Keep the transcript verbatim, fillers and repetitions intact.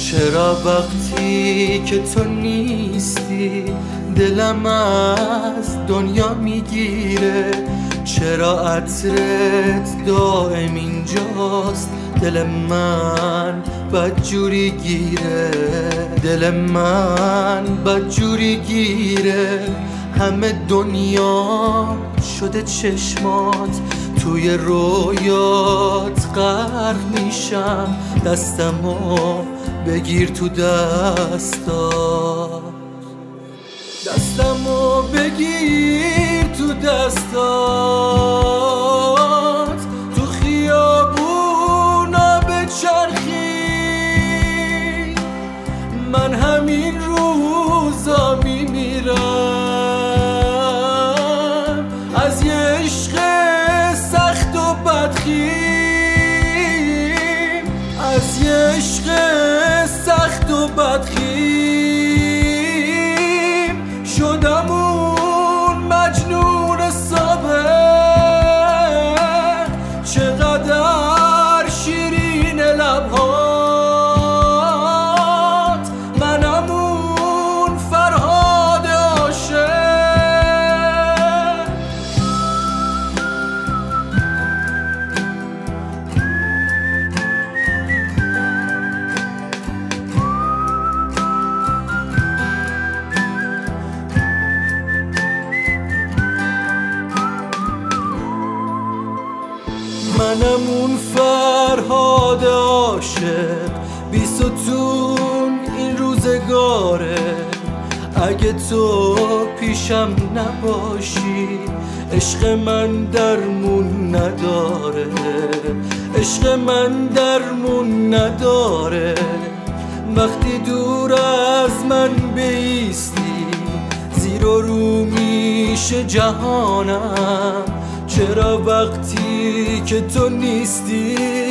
چرا وقتی که تو نیستی دلم از دنیا میگیره؟ چرا عطرت دائم اینجاست دل من بدجوری گیره؟ دل من بدجوری گیره. همه دنیا شده چشمات، توی رویات غرق میشم. دستمو بگیر تو دستات، دستمو بگیر تو دستات. تو خیابونا بچرخی، من همین روزا میمیرم از یه عشق سخت و بدخیم، از یه عشق سخت و بدخیم. شدم اون مجنون سابق، چقدر شیرین لبهات. منم اون فرهاد عاشق. منم اون فرهاد عاشق، بی ستون این روزگاره. اگه تو پیشم نباشی عشق من درمون نداره، عشق من درمون نداره. وقتی دور از من بیستی زیر و رو میشه جهانم. چرا وقتی که تو نیستی